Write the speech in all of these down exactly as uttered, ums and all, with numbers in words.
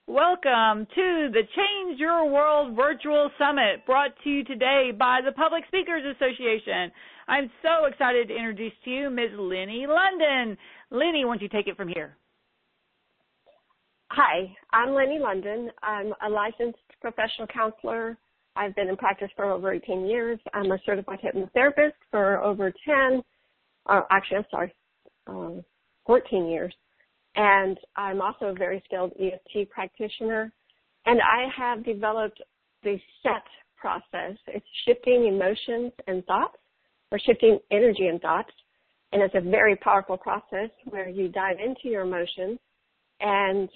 Welcome to the Change Your World Virtual Summit, brought to you today by the Public Speakers Association. I'm so excited to introduce to you Miz Lenny London. Lenny, why don't you take it from here? Hi, I'm Lenny London. I'm a licensed professional counselor. I've been in practice for over eighteen years. I'm a certified hypnotherapist for over ten, or actually, I'm sorry, um, fourteen years. And I'm also a very skilled E F T practitioner. And I have developed the SET process. It's shifting emotions and thoughts, or shifting energy and thoughts. And it's a very powerful process where you dive into your emotions and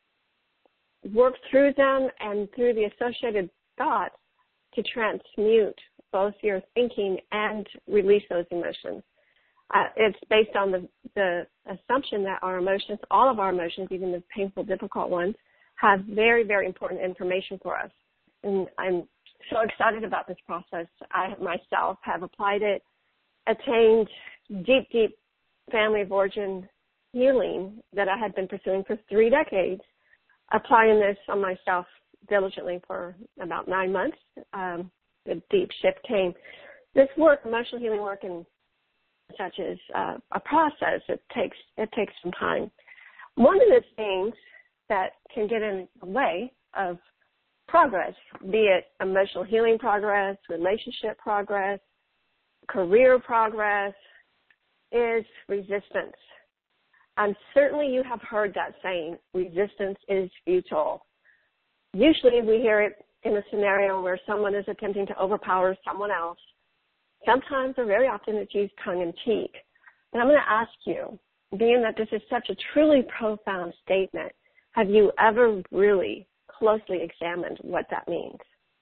work through them and through the associated thoughts to transmute both your thinking and release those emotions. Uh, it's based on the, the assumption that our emotions, all of our emotions, even the painful, difficult ones, have very, very important information for us. And I'm so excited about this process. I myself have applied it, attained deep, deep family of origin healing that I had been pursuing for three decades, applying this on myself diligently for about nine months. Um, the deep shift came. This work, emotional healing work, and such as uh, a process, it takes it takes some time. One of the things that can get in the way of progress, be it emotional healing progress, relationship progress, career progress, is resistance. And certainly you have heard that saying, resistance is futile. Usually we hear it in a scenario where someone is attempting to overpower someone else. Sometimes, or very often, it's used tongue-in-cheek. And I'm going to ask you, being that this is such a truly profound statement, have you ever really closely examined what that means?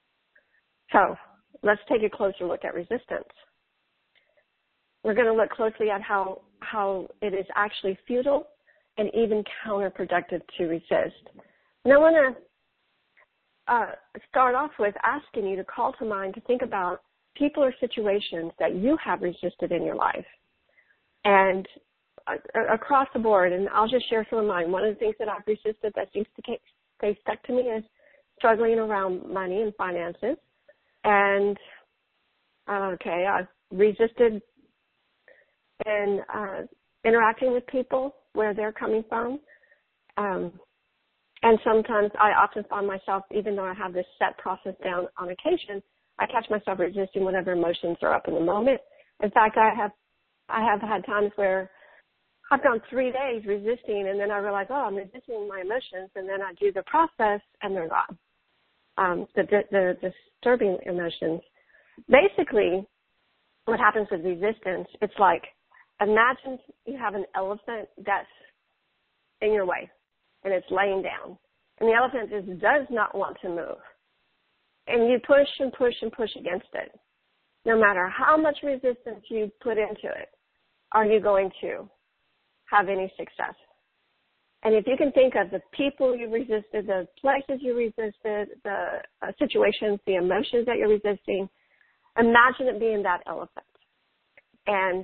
So let's take a closer look at resistance. We're going to look closely at how, how it is actually futile and even counterproductive to resist. And I want to uh, start off with asking you to call to mind to think about people or situations that you have resisted in your life. And uh, across the board, and I'll just share some of mine. One of the things that I've resisted that seems to stay stuck to me is struggling around money and finances. And, uh, okay, I've resisted in uh, interacting with people where they're coming from. Um, and sometimes I often find myself, even though I have this set process down on occasion, I catch myself resisting whatever emotions are up in the moment. In fact, I have I have had times where I've gone three days resisting, and then I realize, oh, I'm resisting my emotions, and then I do the process, and they're gone. Um, the, the, the disturbing emotions. Basically, what happens with resistance, it's like, imagine you have an elephant that's in your way, and it's laying down, and the elephant just does not want to move. And you push and push and push against it. No matter how much resistance you put into it, are you going to have any success? And if you can think of the people you resisted, the places you resisted, the uh, situations, the emotions that you're resisting, imagine it being that elephant. And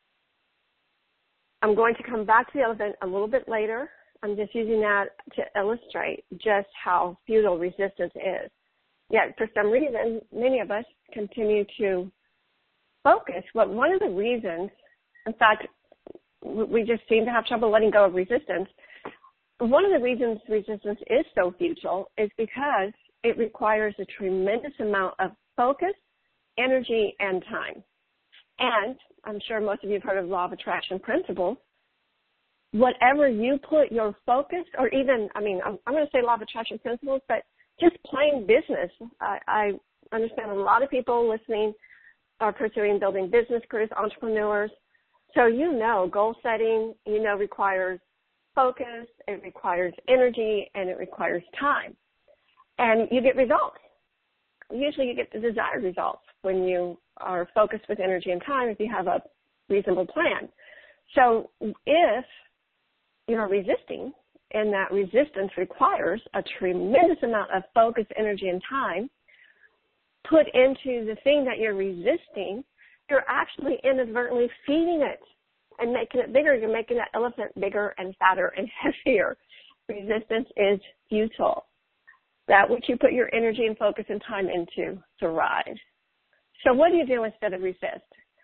I'm going to come back to the elephant a little bit later. I'm just using that to illustrate just how futile resistance is. Yet, for some reason, many of us continue to focus. But one of the reasons, in fact, we just seem to have trouble letting go of resistance. One of the reasons resistance is so futile is because it requires a tremendous amount of focus, energy, and time. And I'm sure most of you have heard of law of attraction principles. Whatever you put your focus, or even, I mean, I'm, I'm going to say law of attraction principles, but just plain business. I, I understand a lot of people listening are pursuing building business careers, entrepreneurs. So you know goal setting, you know, requires focus, it requires energy, and it requires time. And you get results. Usually you get the desired results when you are focused with energy and time if you have a reasonable plan. So if you're resisting, and that resistance requires a tremendous amount of focus, energy, and time put into the thing that you're resisting, you're actually inadvertently feeding it and making it bigger. You're making that elephant bigger and fatter and heavier. resistance is futile. That which you put your energy and focus and time into thrives. So what do you do instead of resist?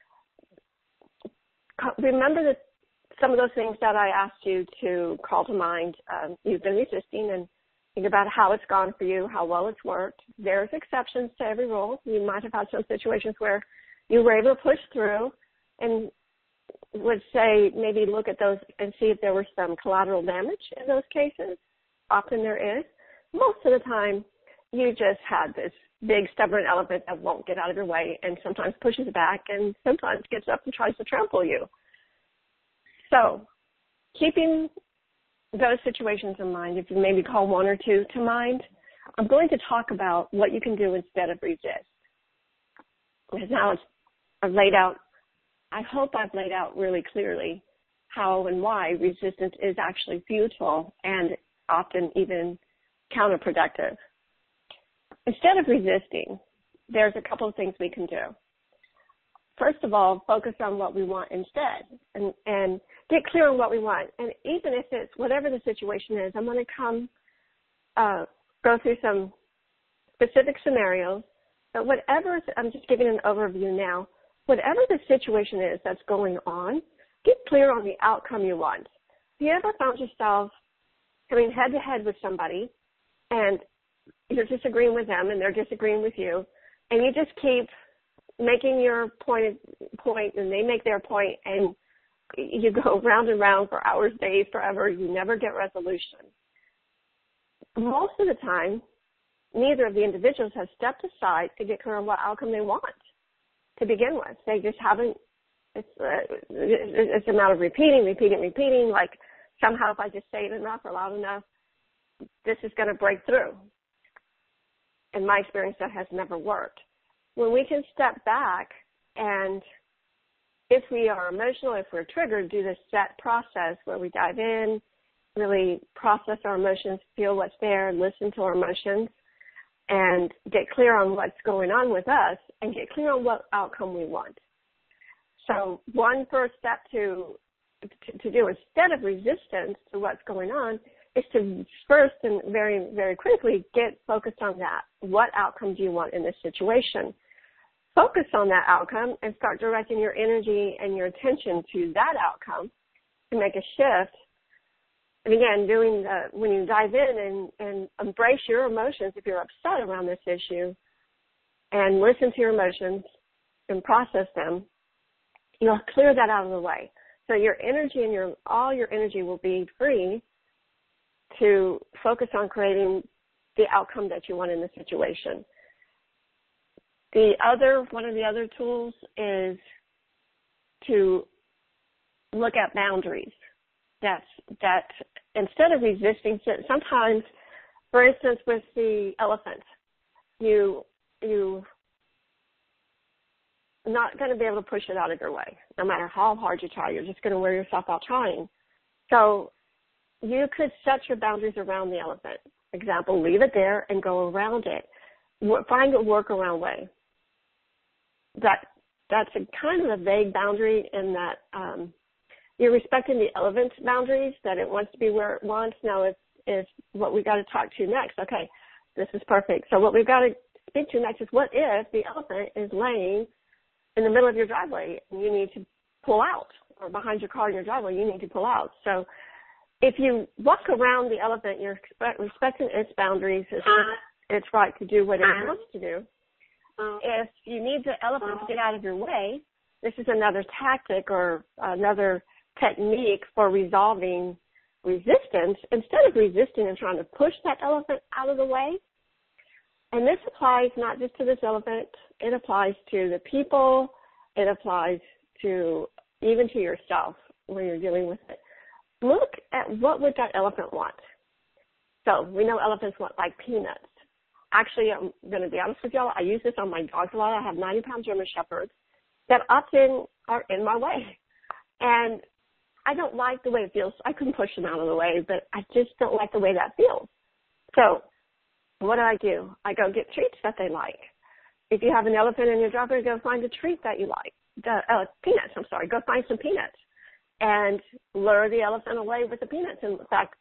Remember that some of those things that I asked you to call to mind. Um, you've been resisting, and think about how it's gone for you, how well it's worked. There's exceptions to every rule. You might have had some situations where you were able to push through, and would say maybe look at those and see if there was some collateral damage in those cases. Often there is. Most of the time, you just had this big stubborn elephant that won't get out of your way and sometimes pushes back and sometimes gets up and tries to trample you. So keeping those situations in mind, if you maybe call one or two to mind, I'm going to talk about what you can do instead of resist. Because now it's, I've laid out, I hope I've laid out really clearly how and why resistance is actually futile and often even counterproductive. Instead of resisting, there's a couple of things we can do. First of all, focus on what we want instead and, and get clear on what we want. And even if it's whatever the situation is, I'm going to come uh, go through some specific scenarios. But whatever, I'm just giving an overview now. Whatever the situation is that's going on, get clear on the outcome you want. Have you ever found yourself coming head to head with somebody and you're disagreeing with them and they're disagreeing with you, and you just keep making your point, point and they make their point, and you go round and round for hours, days, forever. You never get resolution. Most of the time, neither of the individuals has stepped aside to get clear on what outcome they want to begin with. They just haven't. It's, uh, it's a matter of repeating, repeating, repeating, like somehow if I just say it enough or loud enough, this is going to break through. In my experience, that has never worked. When we can step back and if we are emotional, if we're triggered, do this set process where we dive in, really process our emotions, feel what's there, listen to our emotions, and get clear on what's going on with us and get clear on what outcome we want. So one first step to, to, to do instead of resistance to what's going on is to first and very, very quickly get focused on that. What outcome do you want in this situation? Focus on that outcome and start directing your energy and your attention to that outcome to make a shift. And again, doing the, when you dive in and, and embrace your emotions, if you're upset around this issue, and listen to your emotions and process them, you'll clear that out of the way. So your energy and your all your energy will be free to focus on creating the outcome that you want in the situation. The other, one of the other tools is to look at boundaries. That's, that instead of resisting, sometimes, for instance, with the elephant, you, you not going to be able to push it out of your way. No matter how hard you try, you're just going to wear yourself out trying. So you could set your boundaries around the elephant. Example, leave it there and go around it. Find a workaround way. That that's a kind of a vague boundary in that um, you're respecting the elephant's boundaries, that it wants to be where it wants. Now it's, it's what we got to talk to next. Okay, this is perfect. So what we've got to speak to next is what if the elephant is laying in the middle of your driveway and you need to pull out, or behind your car in your driveway, you need to pull out. So if you walk around the elephant, you're respecting its boundaries, its, its right to do what it wants to do. If you need the elephant to get out of your way, this is another tactic or another technique for resolving resistance. Instead of resisting and trying to push that elephant out of the way, and this applies not just to this elephant, it applies to the people, it applies to even to yourself when you're dealing with it. Look at what would that elephant want. So we know elephants want like peanuts. Actually, I'm going to be honest with y'all, I use this on my dogs a lot. I have ninety pound German Shepherds that often are in my way. And I don't like the way it feels. I couldn't push them out of the way, but I just don't like the way that feels. So what do I do? I go get treats that they like. If you have an elephant in your driveway, go find a treat that you like. The, uh, peanuts, I'm sorry. Go find some peanuts and lure the elephant away with the peanuts. In fact,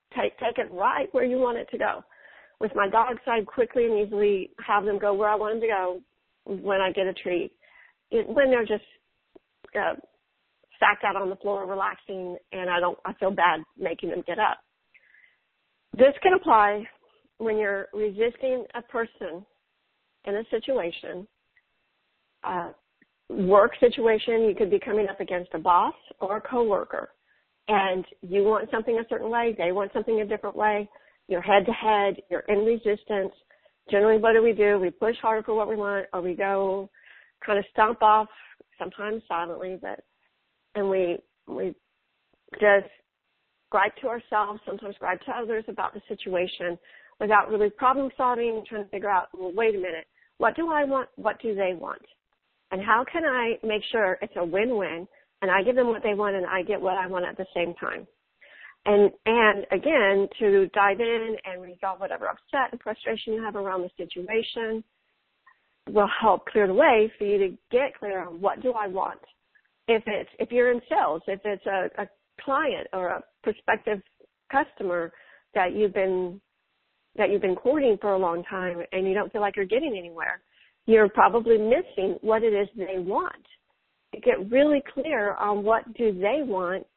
take take it right where you want it to go. With my dogs, I quickly and easily have them go where I want them to go when I get a treat. It, when they're just uh, stacked out on the floor relaxing, and I don't, I feel bad making them get up. This can apply when you're resisting a person in a situation, uh, work situation. You could be coming up against a boss or a coworker, and you want something a certain way, they want something a different way. You're head to head, you're in resistance. Generally, what do we do? We push harder for what we want, or we go kind of stomp off, sometimes silently, but and we we just gripe to ourselves, sometimes gripe to others about the situation without really problem solving, trying to figure out, well, wait a minute, what do I want? What do they want? And how can I make sure it's a win-win, and I give them what they want and I get what I want at the same time? And, and again, to dive in and resolve whatever upset and frustration you have around the situation will help clear the way for you to get clear on what do I want. If it's, if you're in sales, if it's a, a client or a prospective customer that you've been, that you've been courting for a long time and you don't feel like you're getting anywhere, you're probably missing what it is they want. You get really clear on what do they want,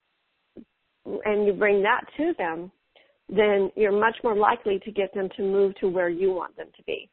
and you bring that to them, then you're much more likely to get them to move to where you want them to be.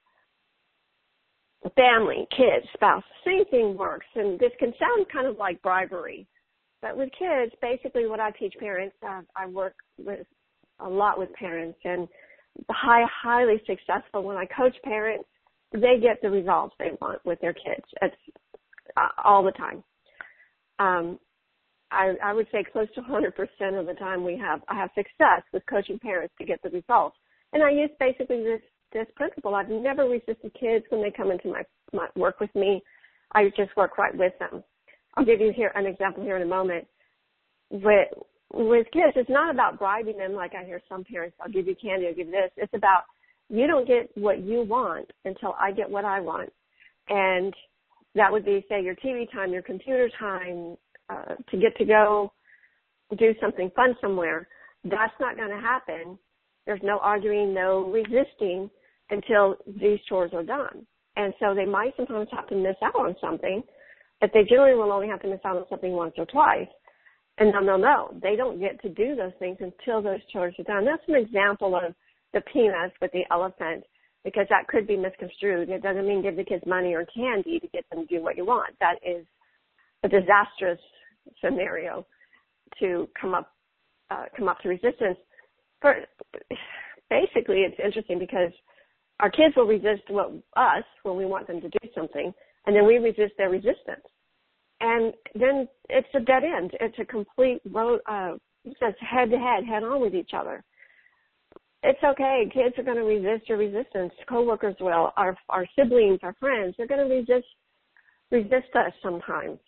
Family, kids, spouse, same thing works. And this can sound kind of like bribery. But with kids, basically what I teach parents, uh, I work with a lot with parents, and high, highly successful. When I coach parents, they get the results they want with their kids. It's uh, all the time. Um, I, I would say close to one hundred percent of the time we have, I have success with coaching parents to get the results. And I use basically this, this principle. I've never resisted kids when they come into my, my work with me. I just work right with them. I'll give you here an example here in a moment. With, with kids, it's not about bribing them like I hear some parents, I'll give you candy, I'll give you this. It's about you don't get what you want until I get what I want. And that would be, say, your T V time, your computer time, Uh, to get to go do something fun somewhere. That's not going to happen. There's no arguing, no resisting until these chores are done. And so they might sometimes have to miss out on something, but they generally will only have to miss out on something once or twice. And then they'll know they don't get to do those things until those chores are done. That's an example of the peanuts with the elephant, because that could be misconstrued. It doesn't mean give the kids money or candy to get them to do what you want. That is a disastrous scenario to come up uh, come up to resistance. For, basically, it's interesting because our kids will resist what, us when we want them to do something, and then we resist their resistance. And then it's a dead end. It's a complete road, uh, just head-to-head, head-on with each other. It's okay. Kids are going to resist your resistance. Coworkers will. Our, our siblings, our friends, they're going to resist resist us sometimes.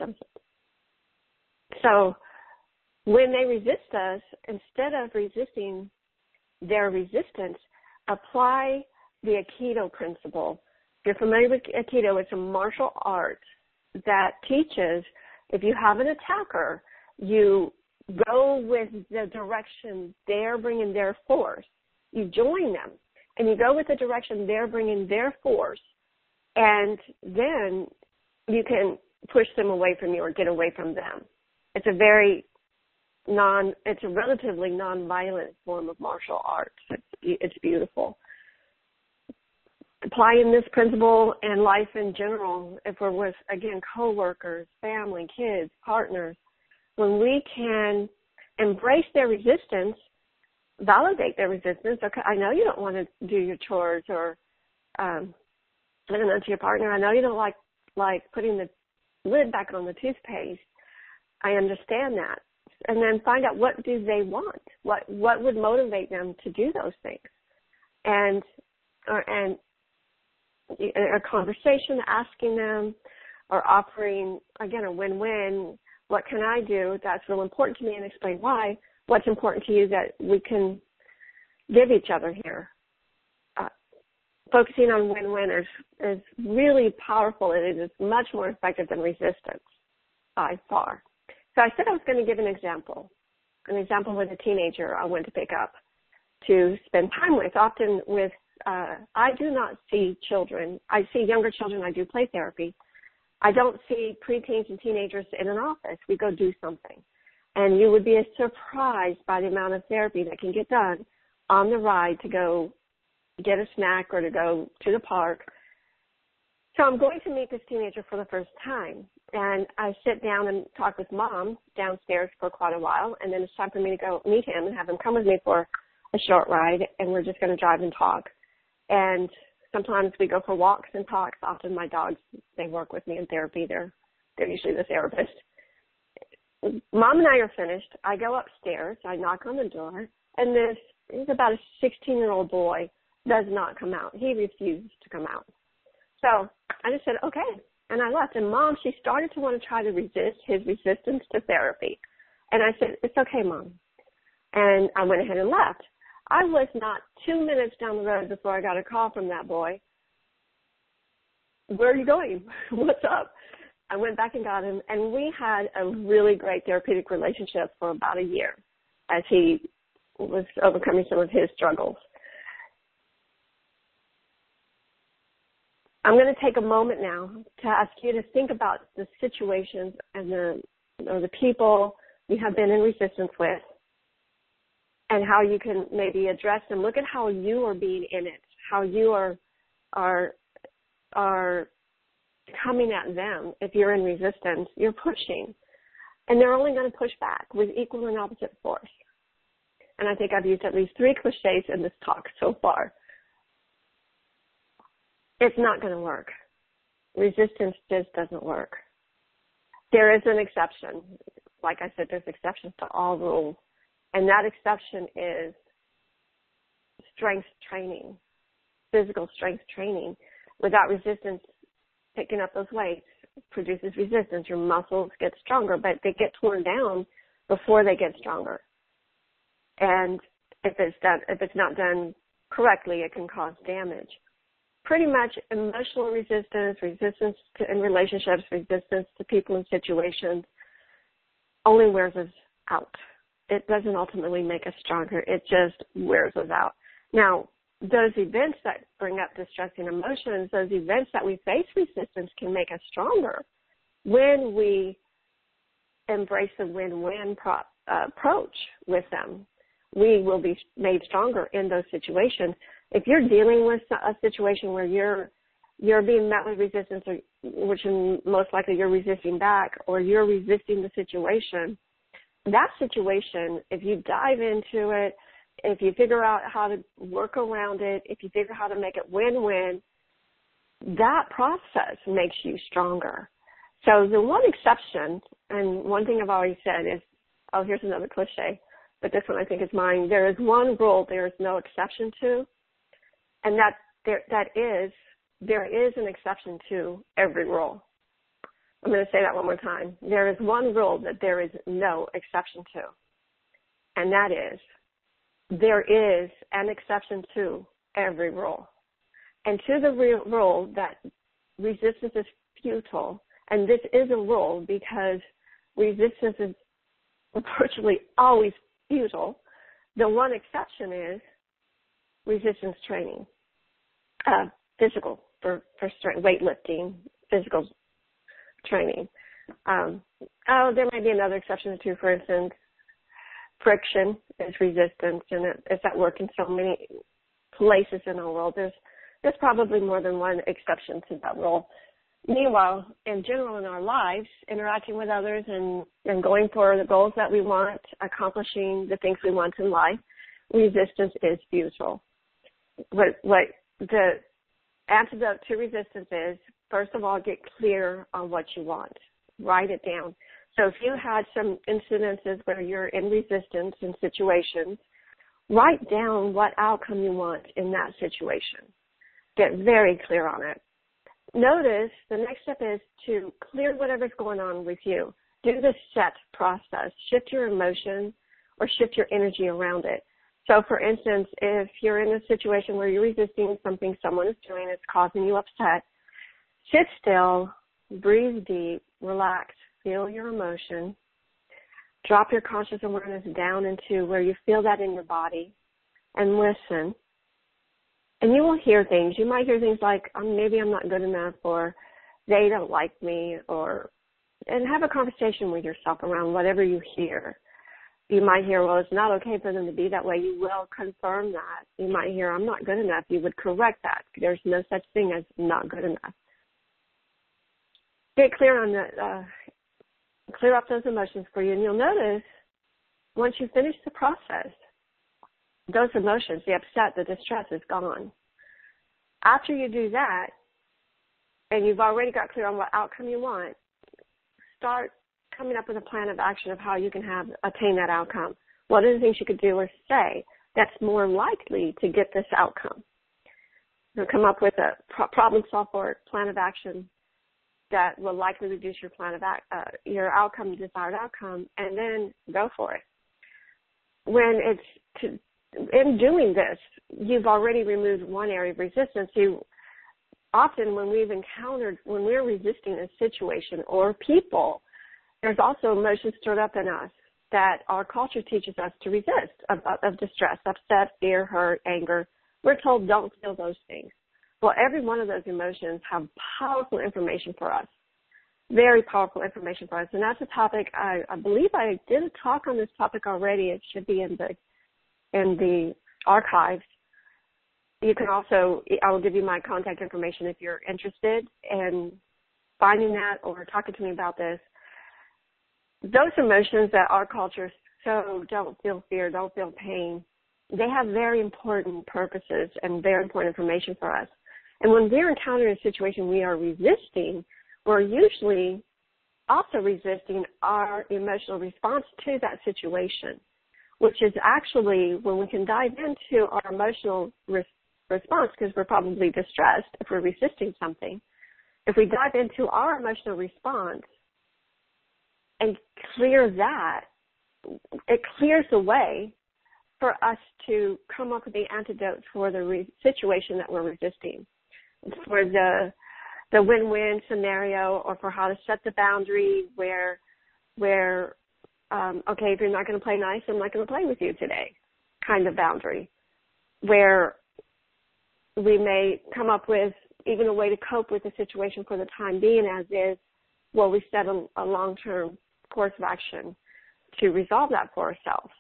So when they resist us, instead of resisting their resistance, apply the Aikido principle. If you're familiar with Aikido, it's a martial art that teaches if you have an attacker, you go with the direction they're bringing their force. You join them, and you go with the direction they're bringing their force, and then you can push them away from you or get away from them. It's a very non, it's a relatively non-violent form of martial arts. It's, it's beautiful. Applying this principle in life in general, if we're with, again, coworkers, family, kids, partners, when we can embrace their resistance, validate their resistance. Okay, I know you don't want to do your chores, or um, I don't know, to your partner, I know you don't like like putting the lid back on the toothpaste. I understand that. And then find out, what do they want? What what would motivate them to do those things? And or, and a conversation, asking them, or offering, again, a win-win. What can I do that's real important to me, and explain why. What's important to you that we can give each other here. Uh, focusing on win-win is, is really powerful, and it is much more effective than resistance by far. So I said I was going to give an example an example with a teenager I went to pick up to spend time with. Often with, uh, I do not see children. I see younger children. I do play therapy. I don't see preteens and teenagers in an office. We go do something. And you would be surprised by the amount of therapy that can get done on the ride to go get a snack or to go to the park. So I'm going to meet this teenager for the first time. And I sit down and talk with mom downstairs for quite a while. And then it's time for me to go meet him and have him come with me for a short ride. And we're just going to drive and talk. And sometimes we go for walks and talks. Often my dogs, they work with me in therapy. They're, they're usually the therapist. Mom and I are finished. I go upstairs. I knock on the door. And this is about a sixteen-year-old boy does not come out. He refused to come out. So I just said, okay. And I left. And Mom, she started to want to try to resist his resistance to therapy. And I said, it's okay, Mom. And I went ahead and left. I was not two minutes down the road before I got a call from that boy. Where are you going? What's up? I went back and got him, and we had a really great therapeutic relationship for about a year as he was overcoming some of his struggles. I'm going to take a moment now to ask you to think about the situations and the, or the people you have been in resistance with and how you can maybe address them. Look at how you are being in it, how you are are are coming at them. If you're in resistance, you're pushing. And they're only going to push back with equal and opposite force. And I think I've used at least three cliches in this talk so far. It's not going to work. Resistance just doesn't work. There is an exception. Like I said, there's exceptions to all rules. And that exception is strength training, physical strength training. Without resistance, picking up those weights produces resistance. Your muscles get stronger, but they get torn down before they get stronger. And if it's done, if it's not done correctly, it can cause damage. Pretty much emotional resistance, resistance to, in relationships, resistance to people and situations only wears us out. It doesn't ultimately make us stronger. It just wears us out. Now, those events that bring up distressing emotions, those events that we face resistance can make us stronger when we embrace a win-win pro- uh, approach with them. We will be made stronger in those situations. If you're dealing with a situation where you're you're being met with resistance, or which most likely you're resisting back, or you're resisting the situation, that situation, if you dive into it, if you figure out how to work around it, if you figure out how to make it win-win, that process makes you stronger. So the one exception, and one thing I've always said is, oh, here's another cliche, but this one I think is mine. There is one rule there is no exception to, and that there, that is, there is an exception to every rule. I'm going to say that one more time. There is one rule that there is no exception to, and that is, there is an exception to every rule. And to the re- rule that resistance is futile, and this is a rule because resistance is virtually always futile, the one exception is resistance training, uh, physical, for, for strength, weightlifting, physical training. Um, oh, there might be another exception or two, for instance, friction is resistance, and it, it's at work in so many places in our world. There's, there's probably more than one exception to that rule. Meanwhile, in general in our lives, interacting with others and, and going for the goals that we want, accomplishing the things we want in life, resistance is futile. What, what the antidote to resistance is, first of all, get clear on what you want. Write it down. So if you had some incidences where you're in resistance in situations, write down what outcome you want in that situation. Get very clear on it. Notice the next step is to clear whatever's going on with you. Do the set process. Shift your emotion or shift your energy around it. So, for instance, if you're in a situation where you're resisting something someone is doing that's causing you upset, sit still, breathe deep, relax, feel your emotion, drop your conscious awareness down into where you feel that in your body and listen. And you will hear things. You might hear things like, um, maybe I'm not good enough, or they don't like me, or, and have a conversation with yourself around whatever you hear. You might hear, well, it's not okay for them to be that way. You will confirm that. You might hear, I'm not good enough. You would correct that. There's no such thing as not good enough. Get clear on the, uh, clear up those emotions for you, and you'll notice once you finish the process, those emotions, the upset, the distress is gone. After you do that, and you've already got clear on what outcome you want, start coming up with a plan of action of how you can have attain that outcome. What are the things you could do or say that's more likely to get this outcome? So come up with a pro- problem solve for plan of action that will likely reduce your plan of act, uh, your outcome, desired outcome, and then go for it. When it's to, in doing this, you've already removed one area of resistance. You often, when we've encountered, when we're resisting a situation or people, there's also emotions stirred up in us that our culture teaches us to resist, of, of distress, upset, fear, hurt, anger. We're told don't feel those things. Well, every one of those emotions have powerful information for us, very powerful information for us. And that's a topic, I, I believe I did a talk on this topic already. It should be in the in the archives. You can also, I will give you my contact information if you're interested in finding that or talking to me about this. Those emotions that our culture so don't feel fear, don't feel pain, they have very important purposes and very important information for us. And when we're encountering a situation we are resisting, we're usually also resisting our emotional response to that situation, which is actually when we can dive into our emotional re- response, because we're probably distressed if we're resisting something. If we dive into our emotional response and clear that, it clears the way for us to come up with the antidote for the re- situation that we're resisting, for the the win-win scenario, or for how to set the boundary where, where um, okay, if you're not going to play nice, I'm not going to play with you today kind of boundary, where we may come up with even a way to cope with the situation for the time being as is, while we set a, a long-term course of action to resolve that for ourselves.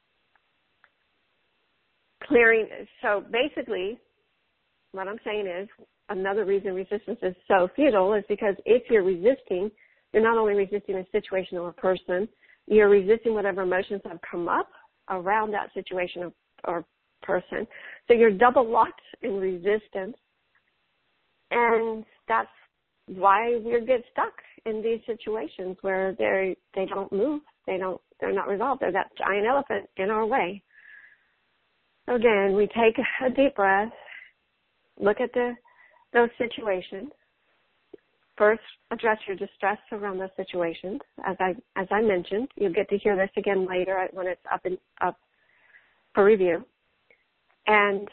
Clearing, so basically, what I'm saying is, another reason resistance is so futile is because if you're resisting, you're not only resisting a situation or a person, you're resisting whatever emotions have come up around that situation or, or person. So you're double locked in resistance, and that's why we get stuck in these situations where they they don't move, they don't, they're not resolved. They're that giant elephant in our way. So again, we take a deep breath, look at the those situations. First, address your distress around those situations. As I as I mentioned, you'll get to hear this again later when it's up and up for review. And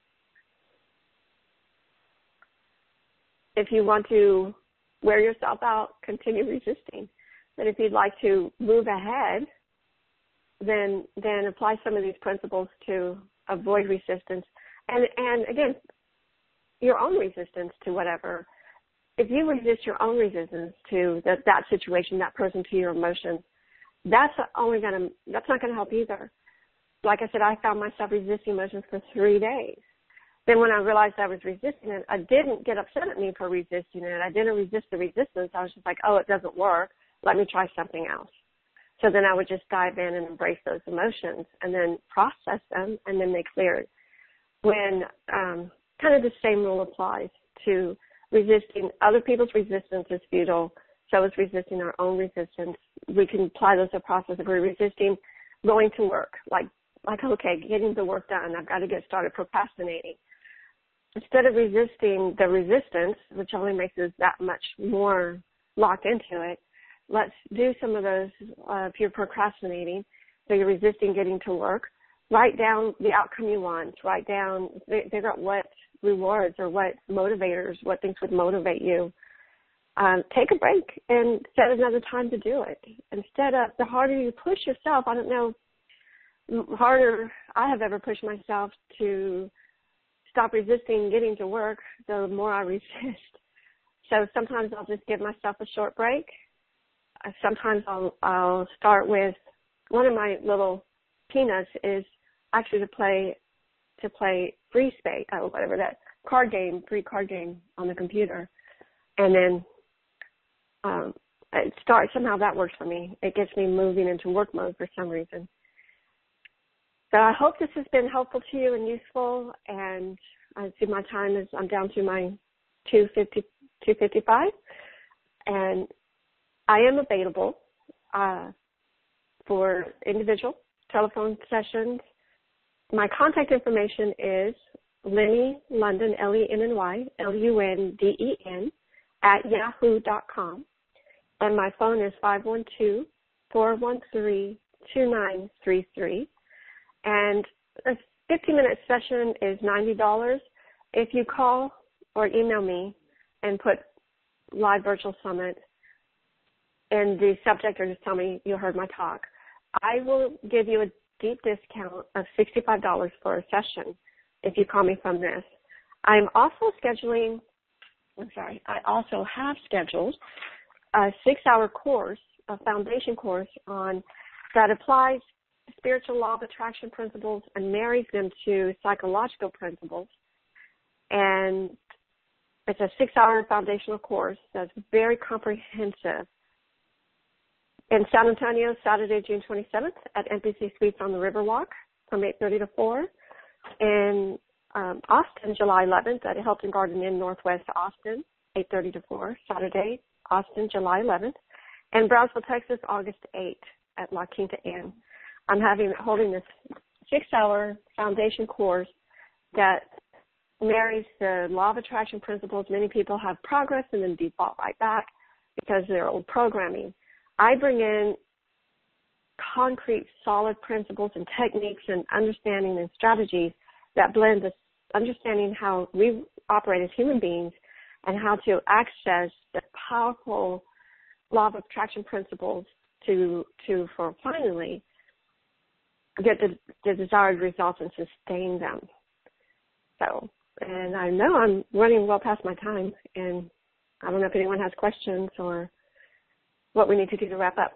if you want to wear yourself out, continue resisting. But if you'd like to move ahead, then then apply some of these principles to avoid resistance. And and again, your own resistance to whatever. If you resist your own resistance to that, that situation, that person, to your emotions, that's only gonna that's not gonna help either. Like I said, I found myself resisting emotions for three days. Then when I realized I was resisting it, I didn't get upset at me for resisting it. I didn't resist the resistance. I was just like, oh, it doesn't work. Let me try something else. So then I would just dive in and embrace those emotions and then process them, and then they cleared. When um, kind of the same rule applies to resisting other people's resistance is futile, so is resisting our own resistance. We can apply those to process. If we're resisting going to work, like, like okay, getting the work done, I've got to get started procrastinating. Instead of resisting the resistance, which only makes us that much more locked into it, let's do some of those, uh, if you're procrastinating, so you're resisting getting to work, write down the outcome you want, write down, figure out what rewards or what motivators, what things would motivate you um, take a break and set another time to do it. Instead of, the harder you push yourself, I don't know, the harder I have ever pushed myself to stop resisting getting to work, the more I resist. So sometimes I'll just give myself a short break. Uh, sometimes I'll, I'll start with, one of my little peanuts is actually to play, to play free space, or whatever that card game, free card game on the computer. And then um, it starts, somehow that works for me. It gets me moving into work mode for some reason. So I hope this has been helpful to you and useful. And I see my time is, I'm down to my two fifty, two fifty-five. And I am available uh, for individual telephone sessions. My contact information is Lenny London, L E N N Y, L U N D E N, at yahoo dot com. And my phone is five one two, four one three, two nine three three. And a fifteen-minute session is ninety dollars. If you call or email me and put Live Virtual Summit in the subject, or just tell me you heard my talk, I will give you a deep discount of sixty-five dollars for a session if you call me from this. I'm also scheduling, I'm sorry, I also have scheduled a six-hour course, a foundation course on that applies spiritual law of attraction principles and marries them to psychological principles. And it's a six-hour foundational course that's very comprehensive. In San Antonio, Saturday, June twenty-seventh at N P C Suites on the Riverwalk from eight thirty to four. In um, Austin, July eleventh at Hilton Garden Inn Northwest Austin, eight thirty to four. Saturday, Austin, July eleventh. And Brownsville, Texas, August eighth at La Quinta Inn. I'm having holding this six-hour foundation course that marries the law of attraction principles. Many people have progress and then default right back because of their old programming. I bring in concrete, solid principles and techniques and understanding and strategies that blend this understanding how we operate as human beings and how to access the powerful law of attraction principles to, to for finally get the, the desired results and sustain them. So, and I know I'm running well past my time, and I don't know if anyone has questions or what we need to do to wrap up.